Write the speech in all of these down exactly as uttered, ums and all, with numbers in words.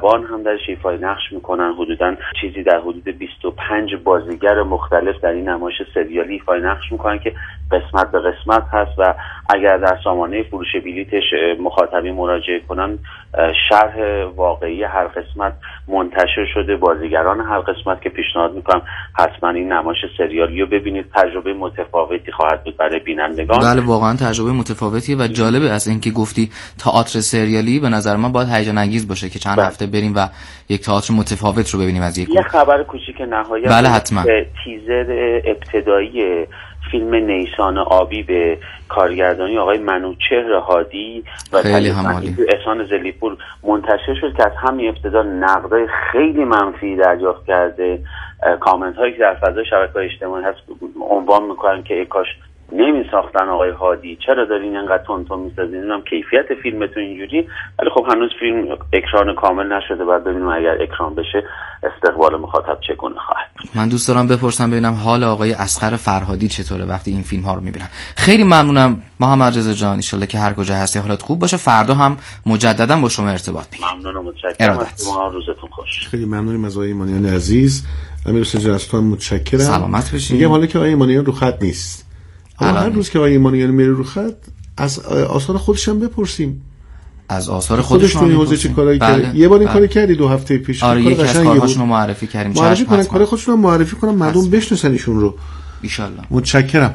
زبان هم درش ایفای نقش میکنن. حدوداً چیزی در حدود بیست و پنج بازیگر مختلف در این نمایش سریالی ایفای نقش میکنن که قسمت به قسمت هست و اگر در سامانه فروش بلیتش مخاطبین مراجعه کنن شرح واقعی هر قسمت منتشر شده، بازیگران هر قسمت، که پیشنهاد میکنم حتما این نمایش سریالی رو ببینید. تجربه متفاوتی خواهد بود برای بینندگان. بله واقعا تجربه متفاوتیه و جالبه از اینکه گفتی تئاتر سریالی، به نظر من باید هیجان انگیز باشه که چند بله. هفته بریم و یک تئاتر متفاوت رو ببینیم از یک یه خبر کوچیک نهایت. بله حتما. تیزر ابتدایی فیلم نیسان آبی به کارگردانی آقای منوچهر هادی و احسان زلیپور منتشر شد که از همین ابتدا نقدای خیلی منفی دریافت کرده. کامنت هایی که در فضای شبکه‌های اجتماعی هست عنوان میکنن که ای کاش نمی ساختن آقای هادی، چرا دارین اینقدر تون تون میسازین، اینم کیفیت فیلمتون اینجوری. ولی خب هنوز فیلم اکران کامل نشده، بعد ببینیم اگر اکران بشه استقبال مخاطب چگونه خواهد. من دوست دارم بپرسم ببینم حال آقای اصغر فرهادی چطوره وقتی این فیلم ها رو میبینن. خیلی ممنونم محمد رضا جان، ان شاءالله که هر کجا هستی حالت خوب باشه. فردا هم مجددا با شما ارتباط میگیرم. ممنونم، متشکرم. شما روزتون خوش. خیلی ممنونم از آقای ایمانیان عزیز. امیر حسین جان از تو متشکرم. سلامت باشین. میگم حالا که آقای ایمانیان رو خط نیست، اما هر روز که آقای ایمانیان میره رو خط از آثار خودش هم بپرسیم. از آثار خودش تو این حوزه چه کارایی بله. کرد؟ یه بار این بله. کارو کردی دو هفته پیش. آره یکی از کارهاشون رو معرفی کردیم. معرفی کنن کار خودشون رو معرفی کنن، مردم بشناسن ایشون رو ان شاء الله. متشکرم.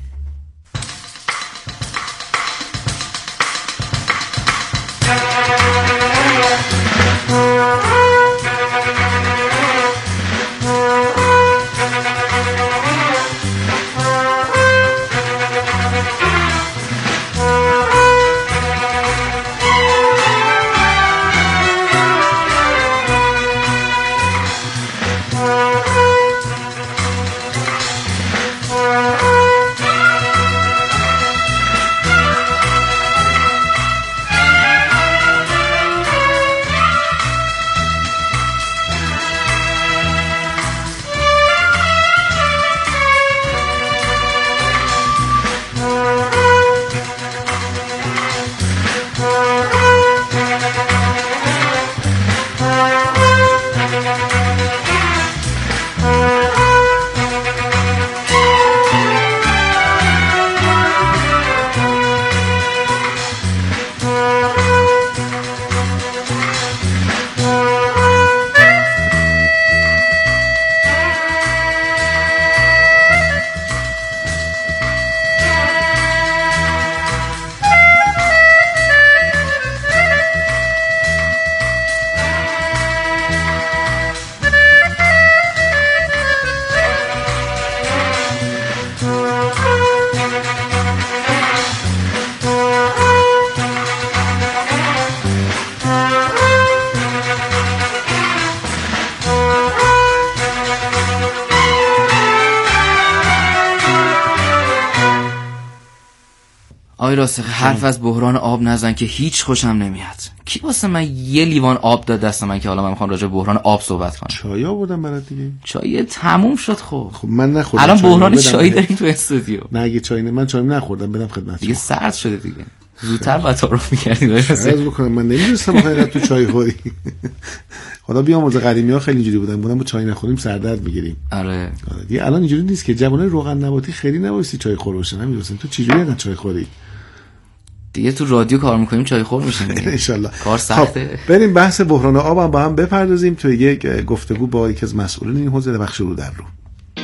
آقای راسخ حرف از بحران آب نزن که هیچ خوشم نمیاد. کی واسه من یه لیوان آب داد دست من که حالا من میخوام راجع به بحران آب صحبت کنم؟ چای آوردم برات دیگه. چای تموم شد. خب خب من نخوردم. الان بحران چای داریم تو استودیو. نه اگه چای نه من چای نخوردم، بدم خدمت دیگه سرد شده دیگه. زودتر با تعارف می‌کردید. عرض بکنم من نمی‌دونستم حقیقت تو چای خوری. خدا بیامرزه قدیمی‌ها خیلی اینجوری بودن، بودن با چای نخوریم سردرد می‌گیریم. آره. آره دیگه الان اینجوری نیست که جوانای روغن نباتی خیلی نبایستی چای خور باشن. نمی‌دونستم تو چجوری انقدر چای خوری؟ دیگه تو رادیو کار میکنیم چای خور میشیم ان شاء الله. کار سخته. خب بریم بحث بحران آب هم با هم بپردازیم تو یک گفتگو با یکی از مسئولین این حوزه بخش رو در رو.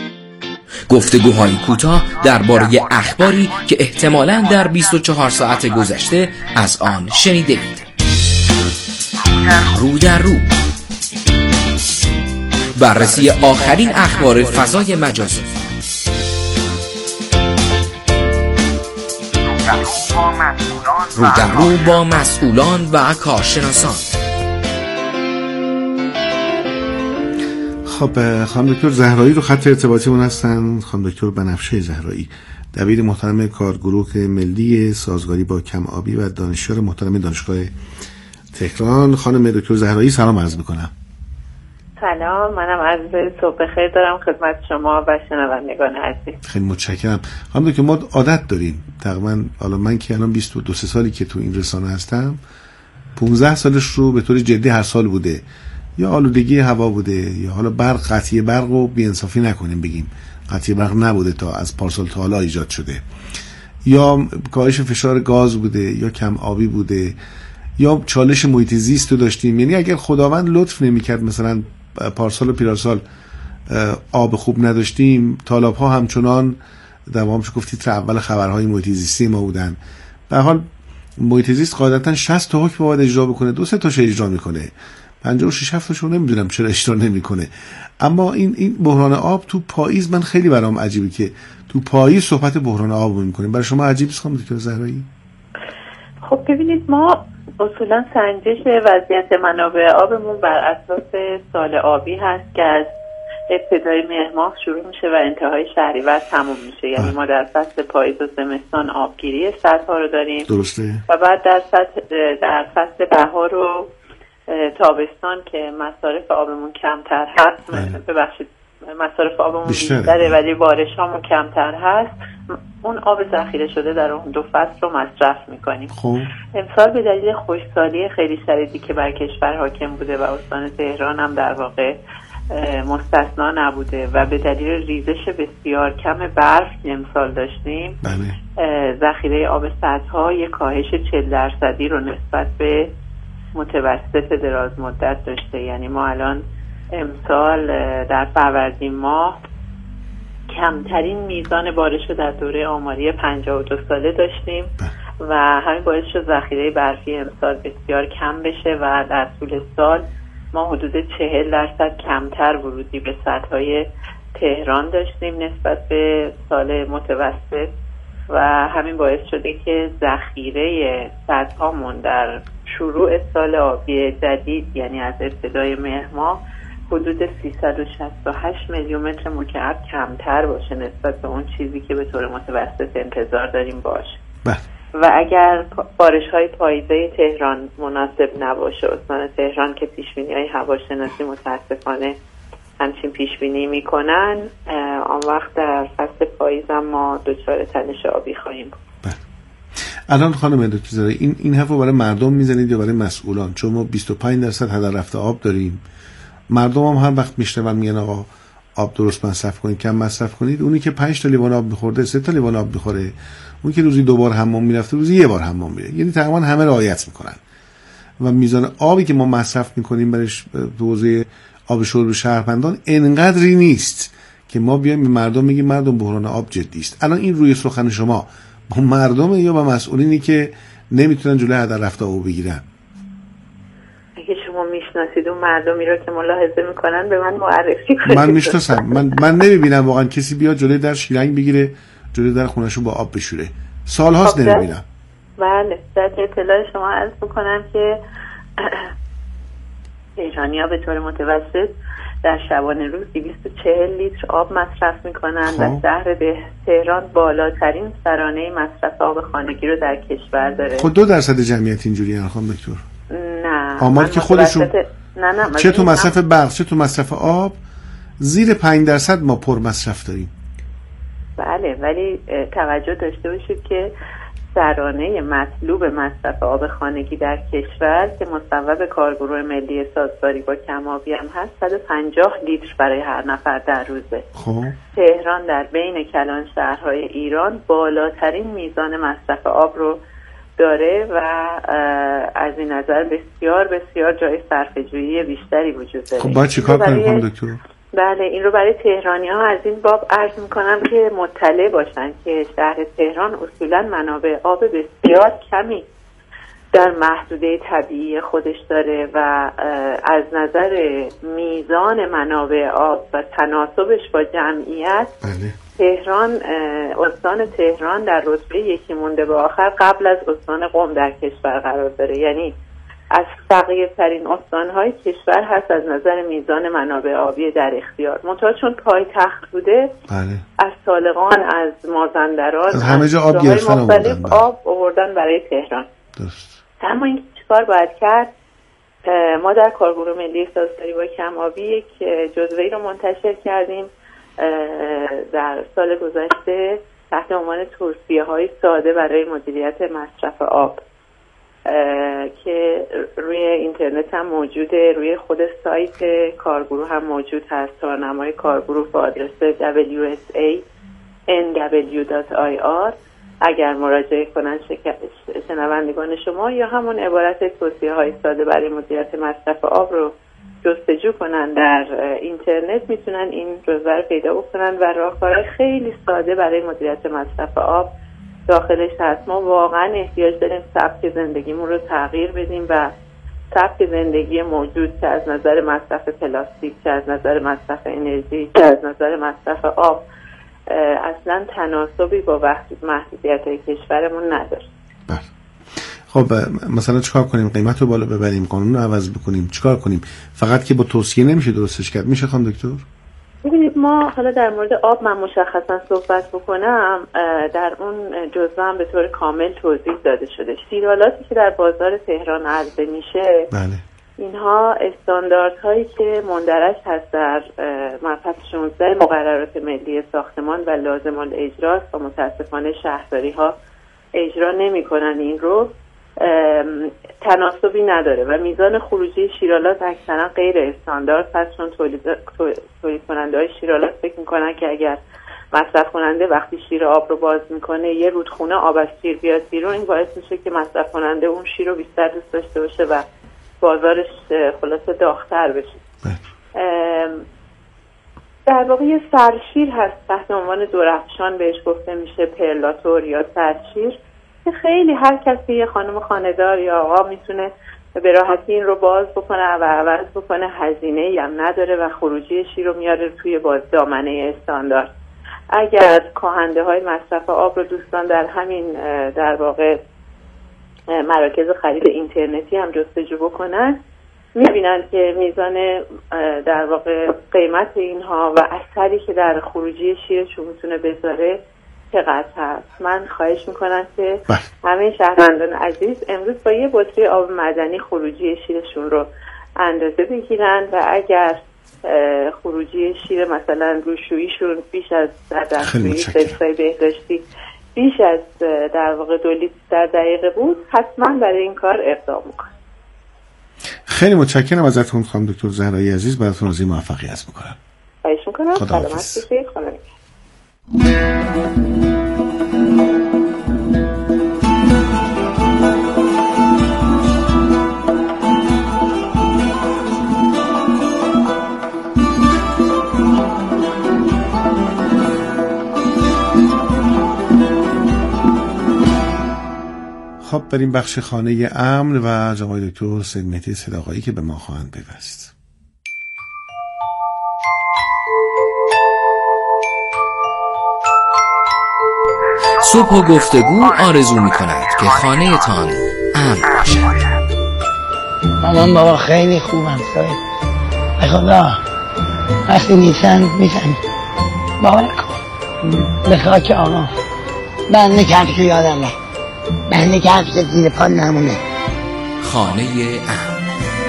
گفتگوهای کوتاه درباره اخباری که احتمالاً در بیست و چهار ساعت گذشته از آن شنیدید. رو در رو بررسی آخرین اخبار فضای مجازی. رو در رو با مسئولان و کارشناسان. خب خانم دکتر زهرایی رو خط ارتباطیمون هستن. خانم دکتر بنفشه زهرایی، دبیر محترم کارگروه ملی سازگاری با کم آبی و دانشیار محترم دانشگاه تهران. خانم دکتر زهرایی سلام عرض میکنم. سلام، منم عرض صبح بخیر دارم خدمت شما و شنوندگان عزیز. خیلی متشکرم. خانم دکتر ما عادت داریم تقریبا، حالا من که الان بیست و دو سالی که تو این رسانه هستم، پانزده سالش رو به طور جدی هر سال بوده، یا آلودگی هوا بوده، یا حالا برق، قطعی برق رو بی‌انصافی نکنیم بگیم قطعی برق نبوده تا از پارسال تا حالا ایجاد شده، یا کاهش فشار گاز بوده، یا کم آبی بوده، یا چالش محیط زیست رو داشتیم. یعنی اگر خداوند لطف نمی‌کرد مثلا پارسال و پیرارسال آب خوب نداشتیم، طالاب ها همچنان دوام شو گفت تیتر اول خبرهای محیط زیستی ما بودن. به هر حال محیط زیست قاعدتا شصت تا حکم باید اجرا بکنه، دو سه تاش اجرا میکنه، پنجاه و شش هفت تاشو نمیدونم چرا اجرا نمیکنه. اما این این بحران آب تو پاییز من خیلی برام عجیبه که تو پاییز صحبت بحران آب رو میکنیم. برای شما عجیبه خانم دکتر زهرایی؟ خب ببینید، ما اصولا سنجش وضعیت منابع آبمون بر اساس سال آبی هست که از ابتدای مهر ماه شروع میشه و انتهای شهریور تموم میشه. یعنی ما در فصل پاییز و زمستان آبگیری سدها رو داریم. درسته. و بعد در فصل در فصل بهار و تابستان که مصارف آبمون کمتر هست، ببخشید مصارف آبمون بیشتره ولی بارشامون کمتر هست، اون آب ذخیره شده در اون دو فصل رو مصرف میکنیم. خب امسال به دلیل خشکسالی خیلی شدیدی که بر کشور حاکم بوده و استان تهران هم در واقع مستثنا نبوده و به دلیل ریزش بسیار کم برف که امسال داشتیم، ذخیره آب سدها یک کاهش چهل درصدی رو نسبت به متوسط دراز مدت داشته. یعنی ما الان امسال در فروردین ماه کمترین میزان بارش رو در دوره آماری پنجاه و دو ساله داشتیم و همین باعث شد ذخیره برفی امسال بسیار کم بشه و در طول سال ما حدود چهل درصد کمتر ورودی به سدهای تهران داشتیم نسبت به سال متوسط و همین باعث شده که ذخیره سدهامون در شروع سال آبی جدید، یعنی از ابتدای مهر ماه، حدود سیصد و شصت و هشت میلیون متر مکعب کمتر باشه نسبت به اون چیزی که به طور متوسط انتظار داریم باشه. بله. و اگر بارش‌های پاییزه تهران مناسب نباشه، استان تهران که پیش‌بینی‌های هواشناسی متاسفانه همچین پیش‌بینی می‌کنن، آن وقت در فصل پاییز هم ما دچار تنش آبی خواهیم بود. بله. الان خانم دکتر زهرایی این این حرفو برای مردم میزنید یا برای مسئولان؟ چون ما بیست و پنج درصد هدر رفته آب داریم. مردم هم هر وقت میشنون میگن آقا آب درست مصرف کنید، کم مصرف کنید. اونی که پنج تا لیوان آب می‌خورده سه تا لیوان آب می‌خوره، اون که روزی دو بار حمام میرفته روزی یه بار حمام میره. یعنی تقریبا همه رعایت میکنن و میزان آبی که ما مصرف میکنیم برای حوزه آب شرب شهروندان انقدری نیست که ما بیایم به مردم میگیم مردم بحران آب جدی است. الان این روی سخن شما با مردم یا با مسئولینی که نمیتونن جلوی هدر رفته آب بگیرن؟ اگه شما میشناسید اون مردمی رو که ملاحظه میکنن به من معرفی کنید. من میشناسم. من من نمیبینم واقعا کسی بیاد جلوی در شیلنگ بگیره، جلوی در خونه‌شو با آب بشوره. سال‌هاست نمیبینم. بله، در اطلاع شما عرض بکنم که ایرانی‌ها به طور متوسط در شبانه روز دویست و چهل لیتر آب مصرف میکنن و شهر به تهران بالاترین سرانه مصرف آب خانگی رو در کشور داره. خود دو درصد جمعیت اینجوری هستن خانم دکتر؟ نه، آمار که خودشون نه نه چه تو مصرف برق چه تو مصرف آب زیر پنج درصد ما پر مصرف داریم. بله، ولی توجه داشته باشید که سرانه مطلوب مصرف آب خانگی در کشور که مصوب کارگروه ملی سازگاری با کم‌آبی هم هست صد و پنجاه لیتر برای هر نفر در روزه. خب تهران در بین کلان شهرهای ایران بالاترین میزان مصرف آب رو داره و از این نظر بسیار بسیار جای صرفه‌جویی بیشتری وجود داره. خب باید چیکار کنیم خانم دکتر؟ بله، این رو برای تهرانی ها از این باب عرض میکنم که مطلع باشن که شهر تهران اصولا منابع آب بسیار کمی در محدوده طبیعی خودش داره و از نظر میزان منابع آب و تناسبش با جمعیت بله. تهران استان تهران در رتبه یکی مونده به آخر قبل از استان قم در کشور قرار داره. یعنی از فقیر ترین استانهای کشور هست از نظر میزان منابع آبی در اختیار. منتها چون پایتخت بوده بله. از طالقان، از مازندران، از همه جا آب گرفتن مختلف آب آوردن برای تهران. درست. اما این چیکار باید کرد؟ ما در کارگروه ملی سازگاری با کم‌آبی یک جزوه‌ای رو منتشر کردیم در سال گذشته تحت عنوان توصیه‌های ساده برای مدیریت مصرف آب. که روی اینترنت هم موجوده، روی خود سایت کارگروه هم موجود هست. تارنمای کارگروه با آدرس دبلیو اس ای ان دبلیو دات آی آر. اگر مراجعه کنن شنوندگان شما یا همون عبارت توصیه های ساده برای مدیریت مصرف آب رو جستجو کنن در اینترنت، میتونن این جزوه رو پیدا بکنن و راهکارهای خیلی ساده برای مدیریت مصرف آب داخلش هست. ما واقعا احتیاج داریم سبک زندگیمون رو تغییر بدیم و سبک زندگی موجود که از نظر مصرف پلاستیک، که از نظر مصرف انرژی، که از نظر مصرف آب اصلا تناسبی با محدودیت‌های کشورمون نداره. خب مثلا چیکار کنیم؟ قیمت رو بالا ببریم، قانون رو عوض بکنیم، چیکار کنیم؟ فقط که با توصیه نمیشه درستش کرد. میشه خانم دکتر؟ ببینید، ما حالا در مورد آب من مشخصا صحبت بکنم، در اون جزوه هم به طور کامل توضیح داده شده. شیرالاتی که در بازار تهران عرضه میشه، بله، اینها استانداردهایی که مندرج هست در مبحث شانزده مقررات ملی ساختمان و لازم الاجراست و متاسفانه شهرداری ها اجرا نمی کنن. این رو تناسبی نداره و میزان خروجی شیرالات اکثرا غیر استاندارد هست، چون تولید تولید کننده های شیرالات فکر میکنن که اگر مصرف کننده وقتی شیر آب رو باز میکنه یه رودخونه آب از شیر بیاد بیرون، این باعث میشه که مصرف کننده اون شیر رو بیشتر دوست داشته باشه و بازارش خلاصه داغ‌تر بشه. در واقع یه سرشیر هست تحت عنوان درخشان بهش گفته میشه، پرلاتور یا سرشیر، که خیلی هر کسی، یه خانم خانه‌دار یا آقا میتونه به راحتی این رو باز بکنه و عوض بکنه، هزینه‌ای هم نداره و خروجی شیر رو میاره توی باز دامنه استاندارد. اگر کاهنده های مصرف آب رو دوستان در همین در واقع مراکز خرید اینترنتی هم جستجو بکنن، میبینن که میزان در واقع قیمت اینها و اثری که در خروجی شیرشون میتونه بذاره چقدر هست. من خواهش میکنم که همه شهروندان عزیز امروز با یه بطری آب معدنی خروجی شیرشون رو اندازه بگیرن و اگر خروجی شیر مثلا روشوییشون بیش از در دستویی سلسای بهداشتی بیش از در واقع دو لیتر در دقیقه بود، حتما برای این کار اقدام میکنم. خیلی متشکرم ازتون خانم دکتر زهرایی عزیز، براتون آرزوی موفقیت میکنم. خواهش میکنم. سلامت باشید. خدا خب بریم بخش خانه امن و جناب دکتر سید مهدی صداقایی که به ما خواهند پیوست. صبح و گفتگو آرزو می کند که خانه تان امن باشد. مامان بابا خیلی خوبم سایه ای خدا، وقتی نیستن میزن باور کن به خاک آقا بنده کفش یادم نه، بنده کفش زیر پا نمونه. خانه امن.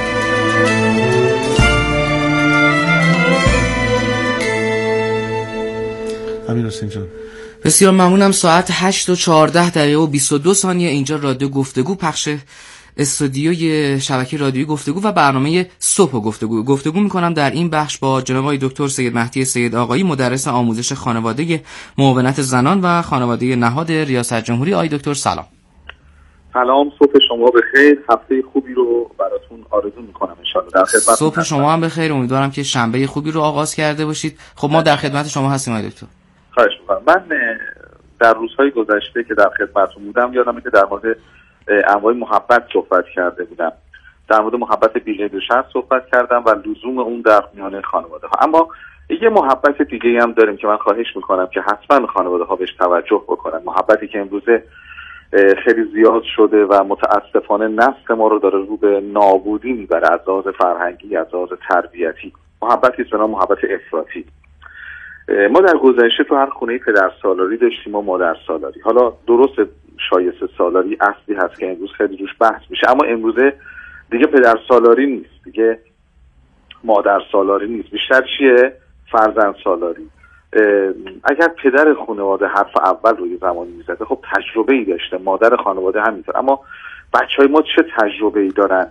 امین حسین جان، بسیار ممنونم. ساعت هشت و چهارده دقیقه و بیست و دو ثانیه اینجا رادیو گفتگو، پخش استودیوی شبکه رادیویی گفتگو و برنامه صبح و گفتگو. گفتگو میکنم در این بخش با جناب آقای دکتر سید مهدی سید آقایی، مدرس آموزش خانواده، معاونت زنان و خانواده نهاد ریاست جمهوری. آقای دکتر سلام. سلام، صبح شما بخیر، هفته خوبی رو براتون آرزو میکنم ان شاء الله. در خدمت صبح شما هم بخیر، امیدوارم که شنبه خوبی رو آغاز کرده باشید. خب ما در خدمت شما هستیم آقای دکتر. خواهش میکنم. من در روزهای گذشته که در خدمتتون بودم یادمه که در مورد انواع محبت صحبت کرده بودم، در مورد محبت بی‌قید و شرط صحبت کردم و لزوم اون در میان خانواده ها. اما یه محبت دیگه هم داریم که من خواهش میکنم که حتما خانواده ها بهش توجه بکنن. محبتی که امروزه خیلی زیاد شده و متاسفانه نسل ما رو داره رو به نابودی میبره از لحاظ فرهنگی، از لحاظ تربیتی. محبتی به نام محبت افراطی. ما در گذشته تو هر خونه پدر سالاری داشتیم و مادر سالاری. حالا درست شایسته سالاری اصلی هست که امروز خیلی روش بحث میشه، اما امروزه دیگه پدر سالاری نیست، دیگه مادر سالاری نیست، بیشتر چیه؟ فرزند سالاری. اگر پدر خانواده حرف اول روی زمانی میزده خب تجربه ای داشته، مادر خانواده همینطور، اما بچهای ما چه تجربه ای دارن،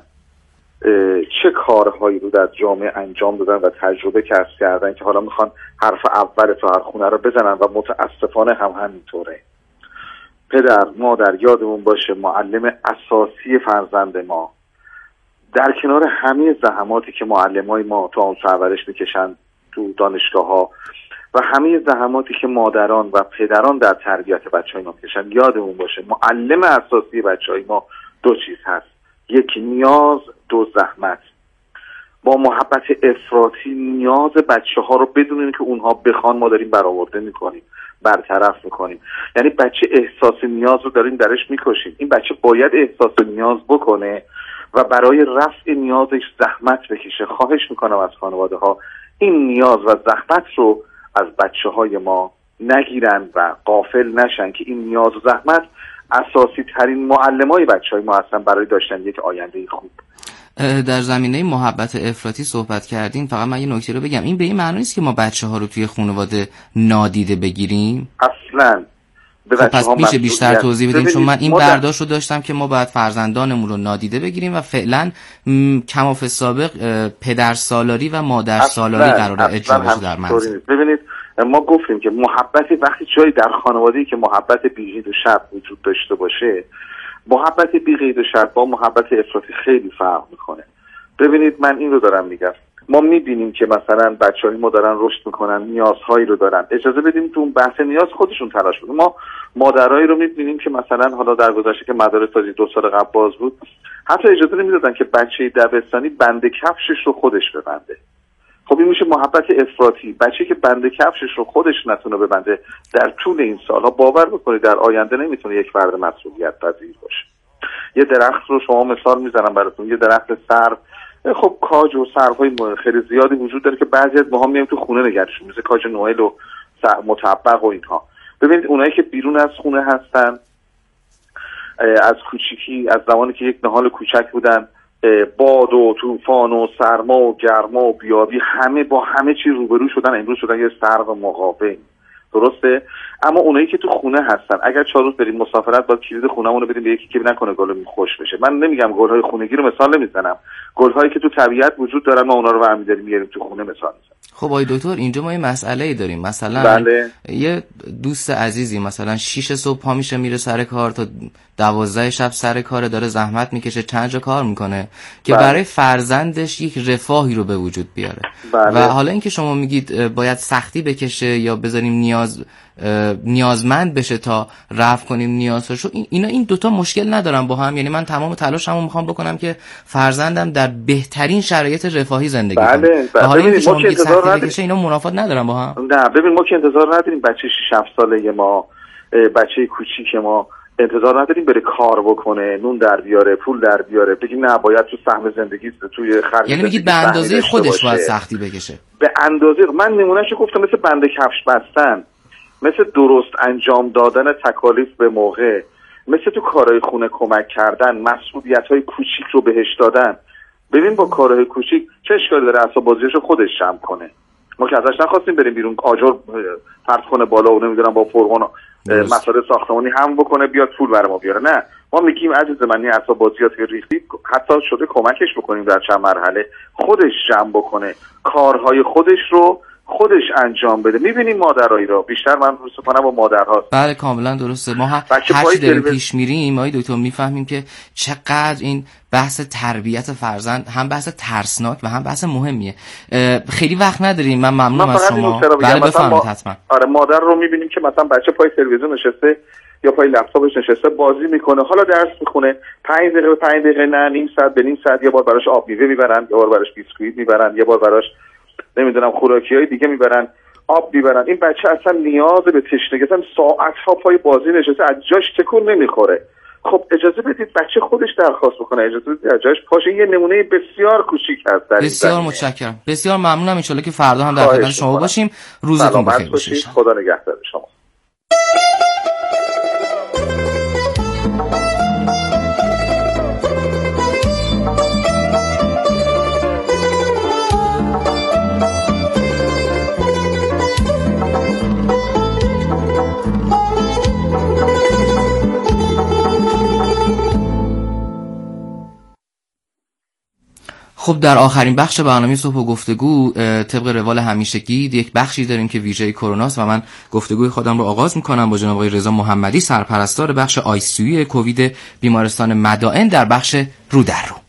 چه کارهایی رو در جامعه انجام دادن و تجربه کسب کردن که حالا میخوان حرف اول تو هر خونه رو بزنن و متاسفانه هم همینطوره. پدر مادر یادمون باشه معلم اساسی فرزند ما، در کنار همه زحماتی که معلمای ما تو اون پرورش میکشن تو دانشگاه ها و همه زحماتی که مادران و پدران در تربیت بچهای ما میکشن، یادمون باشه معلم اساسی بچهای ما دو چیز هست: یک نیاز، دو زحمت. با محبت افراطی نیاز بچه ها رو بدونیم که اونها بخوان ما داریم برآورده میکنیم، برطرف میکنیم. یعنی بچه احساس نیاز رو داریم درش میکشیم. این بچه باید احساس نیاز بکنه و برای رفع نیازش زحمت بکشه. خواهش میکنم از خانواده ها این نیاز و زحمت رو از بچه های ما نگیرن و غافل نشن که این نیاز و زحمت اساسی ترین معلم های بچه های ما هستن برای داشتن یک آینده خوب. در زمینه محبت افراطی صحبت کردین، فقط من یه نکته رو بگم، این به این معنی نیست که ما بچه ها رو توی خانواده نادیده بگیریم اصلاً. خب پس میشه بیشتر توضیح بدین؟ چون من این برداشت رو داشتم که ما باید فرزندانمون رو نادیده بگیریم و فعلا کماف سابق پدر سالاری و مادر سالاری قراره اجرا بشه در منزل. ببینید ما گفتیم که محبت وقتی جایی در خانواده‌ای که محبت بی‌قید و شرط وجود داشته باشه، محبت بی‌قید و شرط با محبت افراطی خیلی فرق میکنه. ببینید من این رو دارم میگم، ما میبینیم که مثلا بچه‌های ما دارن رشد میکنن، نیازهایی رو دارن، اجازه بدیم تو اون بحث نیاز خودشون تلاش کنن. ما مادرایی رو میبینیم که مثلا حالا در گذشته که مدارس تا دو سال قبل باز بود، حتی اجازه نمیدادن که بچه دبستانی بند کفشش رو خودش ببنده. خب این میشه محبت افراطی. بچه‌ای که بند کفشش رو خودش نتونه ببنده در طول این سالها، باور بکنید در آینده نمیتونه یک فرد مسئولیت پذیر باشه. یه درخت رو شما مثال میزنم براتون، یه درخت سرو، خب کاج و سروهای خیلی زیادی وجود داره که بعضی از ماها میایم تو خونه نگهشون، مثل کاج نوئل و مطبق و اینها. ببینید اونایی که بیرون از خونه هستن، از کوچیکی، از زمانی که یک نهال کوچک بودن، باد و طوفان و سرما و گرما و بیابی همه با همه چی روبرو شدن، امروز شدن یه سرو مقاوم. درسته؟ اما اونایی که تو خونه هستن، اگر چهار روز بریم مسافرت با کلید خونه‌مون رو بدیم به یکی که نکنه گلمون خوش بشه. من نمیگم گل‌های خونگی رو مثال نمیزنم، گل‌هایی که تو طبیعت وجود دارن ما اونا رو برمی داریم میاریم تو خونه مثال میزنم. خب آقای دکتر اینجا ما یه مسئله‌ای داریم، مثلا بله. یه دوست عزیزی مثلا شیش صبح پا میشه میره سر کار تا دوازده شب سر کار، داره زحمت میکشه، چند جا کار میکنه که بله. برای فرزندش یک رفاهی رو به وجود بیاره. بله. و حالا اینکه شما میگید باید سختی بکشه یا بذاریم نیاز نیازمند بشه تا رفع کنیم نیازشو، اینا این دوتا مشکل ندارن با هم. یعنی من تمام تلاشمو میخوام بکنم که فرزندم در بهترین شرایط رفاهی زندگی کنه. بله. بله. حالا اینکه شما میگید سختی بکشه، اینا منافات ندارن با هم. نه ببین ما که انتظار نداریم بچه شش هفت ساله ما، بچه کوچیک ما انتظار نداریم بره کار بکنه، نون در بیاره، پول در بیاره، بگیم نه باید تو سهم زندگی توی خرج. یعنی میگید به اندازه خودش باید سختی بکشه. به اندازه من نمونهشو گفتم، مثل بند کفش بستن، مثل درست انجام دادن تکالیف به موقع، مثل تو کارهای خونه کمک کردن، مسئولیت‌های کوچیک رو بهش دادن. ببین با کارهای کوچیک چه اشکالی داره اعصاب بازیشو خودش جمع کنه. ما که ازش نخواستیم بریم بیرون آجر پرت کنه بالا و نمیدونم با فرغون مسائل ساختمانی هم بکنه بیاد پول برای ما بیاره. نه، ما میگیم عزیز من این اعصاب بازیات ریختی، حتی شده کمکش بکنیم در چند مرحله خودش جمع بکنه، کارهای خودش رو خودش انجام بده. میبینیم مادرایی را بیشتر من روز کنم با مادرها. بله کاملا درسته. ما هرچی داریم پیش میریم آقای دکتر میفهمیم که چقدر این بحث تربیت فرزند هم بحث ترسناک و هم بحث مهمیه. خیلی وقت نداریم. من ممنونم از شما. بله بفرمایید حتما. آره مادر رو میبینیم که مثلا بچه پای تلویزیون نشسته یا پای لپتاپش نشسته بازی میکنه، حالا درس میخونه، پنج دقیقه پنج دقیقه نه نیم ساعت به نیم ساعت یه بار براش آب میوه میبرن، یه بار براش بیسکویت میبرن، یه بار براش نمیدونم خوراکیای دیگه میبرن، آب میبرن. این بچه اصلا نیاز به تشنگی، اصلا ساعت‌ها پای بازی نشسته از جاش تکون نمیخوره. خب اجازه بدید بچه خودش درخواست بکنه، اجازه بدید از جاش پاشه. یه نمونه بسیار کوچیک هست در بسیار متشکرم، بسیار ممنونم. ان شاءالله که فردا هم در خدمت شما باشیم. روزتون بخیر باشه. خدا نگهدار شما. خب در آخرین بخش برنامه صبح و گفتگو طبق روال همیشگی یک بخشی داریم که ویژه کروناست و من گفتگوی خودم رو آغاز میکنم با جناب آقای رضا محمدی، سرپرستار بخش آی سی یو کووید بیمارستان مدائن در بخش رو در رو.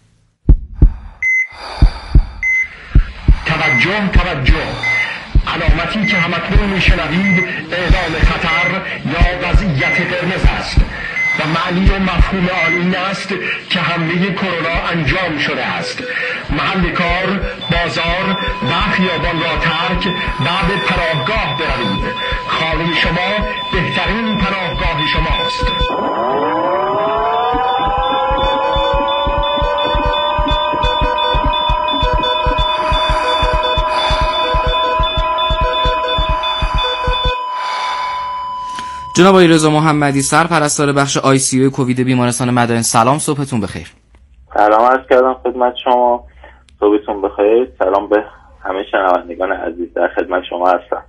توجه توجه، علامتی که همکنون میشنوید اعلام خطر یا وضعیت قرمز است و معنی و مفهوم آن این است که حمله کرونا انجام شده است. محل کار، بازار و خیابان را ترک و به پناهگاه بروید. خانه شما بهترین پناهگاه شماست. جناب آقای رضا محمدی، سرپرستار بخش آی سی یو کووید بیمارستان مدائن، سلام، صبحتون بخیر. سلام عرض کردم خدمت شما، صبحتون بخیر. سلام به همه شنوندگان عزیز، در خدمت شما هستم.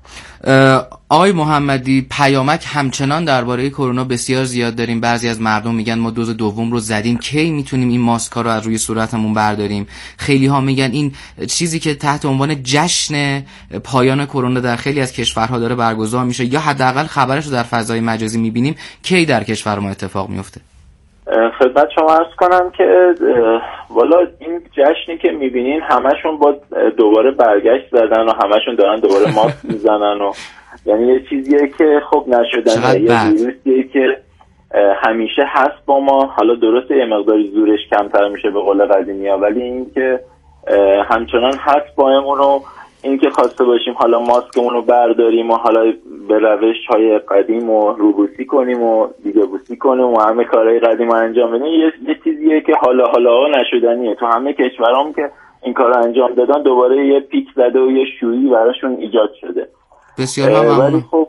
آقای محمدی، پیامک همچنان درباره کرونا بسیار زیاد داریم. بعضی از مردم میگن ما دوز دوم رو زدیم، کی میتونیم این ماسکا رو از روی صورتمون برداریم؟ خیلی ها میگن این چیزی که تحت عنوان جشن پایان کرونا در خیلی از کشورها داره برگزار میشه یا حداقل خبرش رو در فضای مجازی میبینیم، کی در کشور ما اتفاق میفته؟ خدمت شما عرض کنم که والا این جشنی که میبینین همشون با دوباره برگشت زدن و همشون دارن دوباره ماسک میزنن و یعنی یه چیزیه که خب نشدنه، یه ویروسیه که همیشه هست با ما. حالا درسته یه مقداری زورش کمتر میشه به قول قدیمی‌ها، ولی این که همچنان هست با امون و این که خواسته باشیم حالا ماسکمون رو برداریم و حالا به روش های قدیم و روبوسی کنیم و دیگه بوسی کنیم و همه کارهای قدیم رو انجام بدیم، یه, یه چیزیه که حالا حالا نشدنیه. تو همه کشورام که این کار رو انجام دادن دوباره یه پیک زده و یه شیوعی براشون ایجاد شده. بسیار ممنون. ولی خب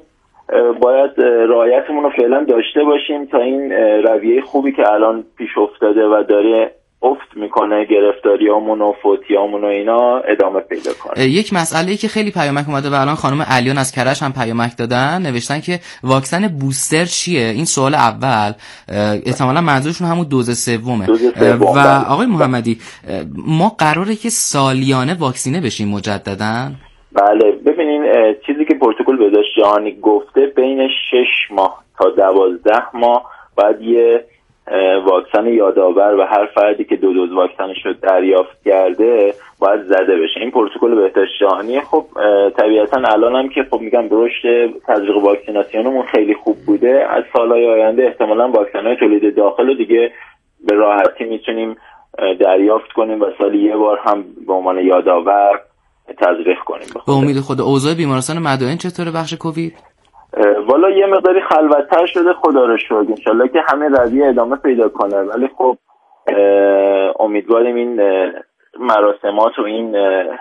باید رعایتمون رو فعلا داشته باشیم تا این رویه خوبی که الان پیش افتاده و داره افت میکنه، گرفتاریامون و فوتیامون و اینا ادامه پیدا کنه. یک مسئله‌ای که خیلی پیامک اومده و الان خانم علیان از کرج هم پیامک دادن، نوشتن که واکسن بوستر چیه؟ این سوال اول، احتمالاً منظورشون همون دوز سومه. و آقای محمدی، ما قراره که سالیانه واکسینه بشیم مجدداً؟ بله، ببینین چیزی که پروتکل بهداشت جهانی گفته بین شش ماه تا دوازده ماه باید یه واکسن یادآور و هر فردی که دو دوز واکسنش رو دریافت کرده باید زده بشه. این پروتکل بهداشت جهانی. خب طبیعتا الان هم که خب میگم رشد تزریق واکسیناسیونمون خیلی خوب بوده، از سالهای آینده احتمالاً واکسن‌های تولید داخل رو دیگه به راحتی میتونیم دریافت کنیم و سالی یه بار هم به عنوان یادآور تزریق کنیم. به امید خدا. اوضاع بیمارستان مدائن چطوره بخش کووید؟ والا یه مقداری خلوت‌تر شده خدا رو شکر، انشالله که همه رویه ادامه پیدا کنه، ولی خب امیدواریم این مراسمات و این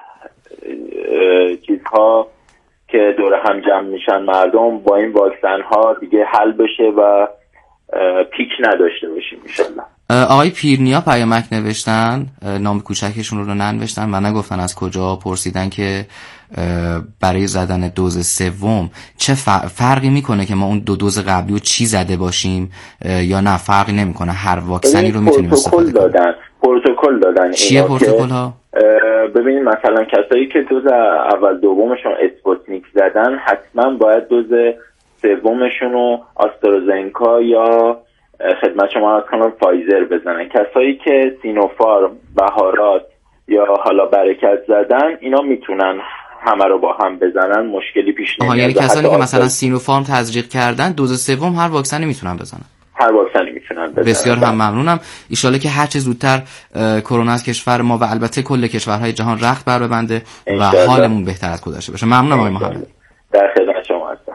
چیزها که دور هم جمع میشن مردم با این واکسن ها دیگه حل بشه و پیک نداشته باشیم انشالله. آقای پیرنیا پیامک نوشتن، نام کوچکشون رو ننوشتن و نگفتن از کجا، پرسیدن که برای زدن دوز سوم چه فرقی میکنه که ما اون دو دوز قبلی رو چی زده باشیم یا نه فرقی نمیکنه، هر واکسنی رو میتونیم استفاده کنیم؟ دادن پروتکل دادن. چیه پروتکل ها؟ ببینید مثلا کسایی که دوز اول دومشون اسپوتنیک زدن حتما باید دوز سومشون رو آسترازینکا یا خدمت شما از کنم فایزر بزنن. کسایی که سینوفارم، بهارات یا حالا برکت زدن اینا میتونن همه رو با هم بزنن، مشکلی پیش نمیاد. یعنی کسانی که مثلا سینوفارم تزریق کردن دوز سوم هر واکسنی میتونن بزنن؟ هر واکسنی میتونن بزنن. بسیار هم ممنونم. ایشاله که هر چه زودتر کرونا از کشور ما و البته کل کشورهای جهان رخت بر ببنده و حالمون بهتر از گذشته بشه. ممنونم آقای محمدی. در خدمت شما هستم.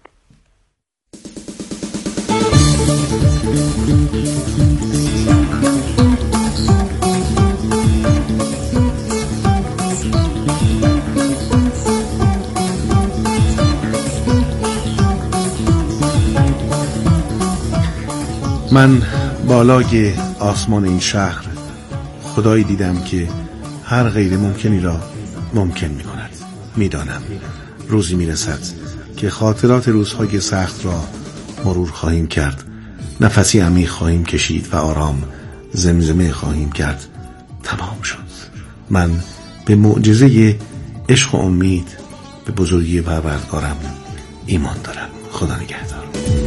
من بالای آسمان این شهر خدایی دیدم که هر غیر ممکنی را ممکن می کند. می دانم روزی می رسد که خاطرات روزهای سخت را مرور خواهیم کرد، نفسی عمیق خواهیم کشید و آرام زمزمه خواهیم کرد. تمام شد، من به معجزه عشق و امید به بزرگی پروردگارم ایمان دارم. خدا نگهدار.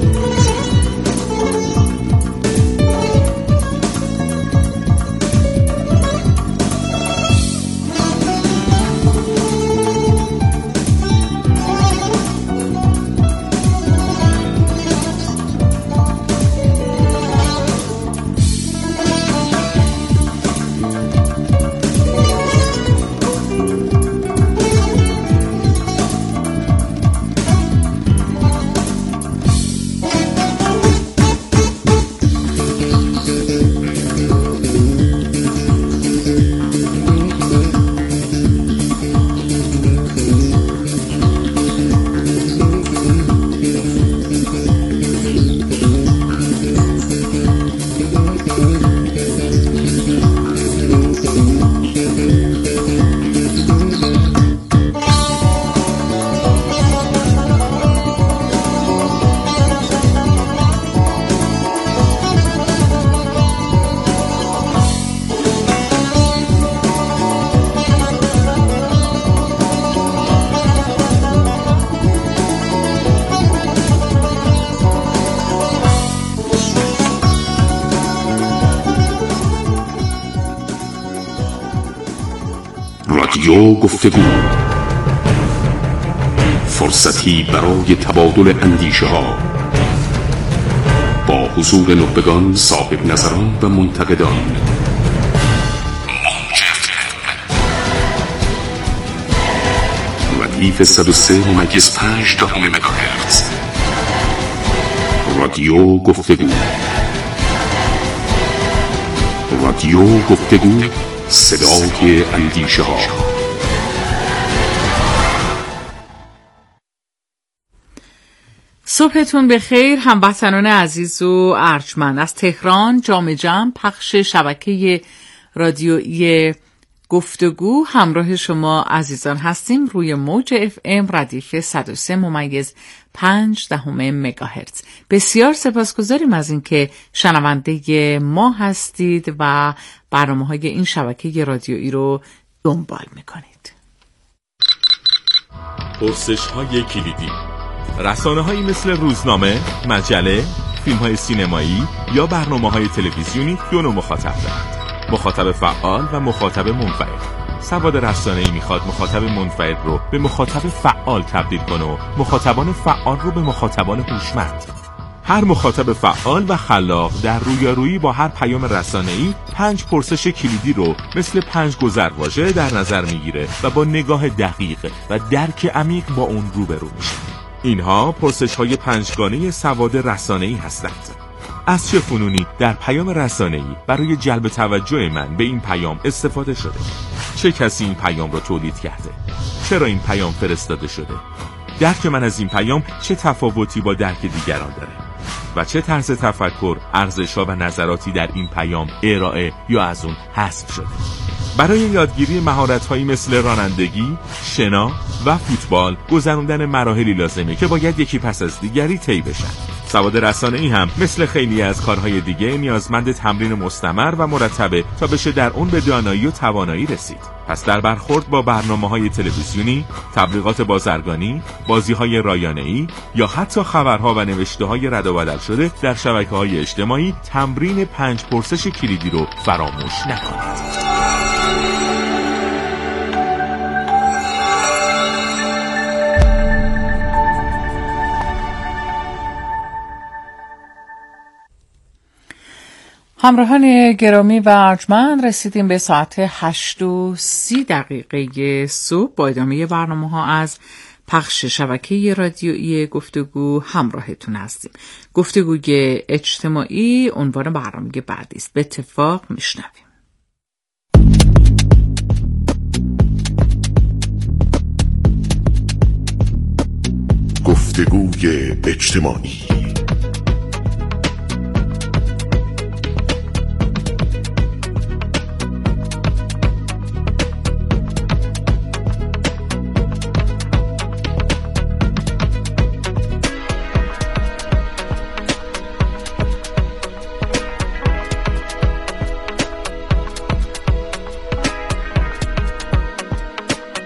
رادیو گفتگو، فرصتی برای تبادل اندیشه ها با حضور نخبگان، صاحب نظران و منتقدان. ردیف صد و سه ممیز پنج دهم مگاهرتز. رادیو گفتگو. رادیو گفتگو، صدای اندیشه ها. صبحتون بخیر هموطنان عزیز و ارجمند. از تهران جام جم پخش شبکه رادیویی گفتگو همراه شما عزیزان هستیم روی موج اف ام ردیف صد و سه ممیز پنج دهم مگاهرتز. بسیار سپاسگزاریم از اینکه شنونده ما هستید و برنامه‌های این شبکه رادیویی رو دنبال میکنید. پرسش‌های کلیدی. رسانه‌هایی مثل روزنامه، مجله، فیلم‌های سینمایی یا برنامه‌های تلویزیونی دو نوع مخاطب دارند: مخاطب فعال و مخاطب منفعل. سواد رسانه‌ای میخواد مخاطب منفعل رو به مخاطب فعال تبدیل کنه و مخاطبان فعال رو به مخاطبان هوشمند. هر مخاطب فعال و خلاق در رویارویی با هر پیام رسانه‌ای پنج پرسش کلیدی رو مثل پنج گذرواژه در نظر میگیره و با نگاه دقیق و درک عمیق با اون روبرو میشه. اینها پرسش‌های پنجگانه سواد رسانه‌ای هستند. از چه فنونی در پیام رسانه‌ای برای جلب توجه من به این پیام استفاده شده؟ چه کسی این پیام را تولید کرده؟ چرا این پیام فرستاده شده؟ درک من از این پیام چه تفاوتی با درک دیگران داره؟ و چه طرز تفکر، ارزش‌ها و نظراتی در این پیام ارائه یا از اون حذف شده؟ برای یادگیری مهارت‌هایی مثل رانندگی، شنا و فوتبال گذراندن مراحلی لازمه که باید یکی پس از دیگری طی بشن. سواد رسانه‌ای هم مثل خیلی از کارهای دیگه نیازمند تمرین مستمر و مرتبه تا بشه در اون به دانایی و توانایی رسید. پس در برخورد با برنامه‌های تلویزیونی، تبلیغات بازرگانی، بازی‌های رایانه‌ای یا حتی خبرها و نوشته‌های رد و بدل شده در شبکه‌های اجتماعی تمرین پنج پرسش کلیدی رو فراموش نکنید. همراهان گرامی و ارجمند، رسیدیم به ساعت هشت و سی دقیقه صبح. با ادامه برنامه ها از پخش شبکه رادیویی گفتگو همراهتون هستیم. گفتگوی اجتماعی عنوان برنامه بعدی است. به اتفاق میشنویم. گفتگوی اجتماعی.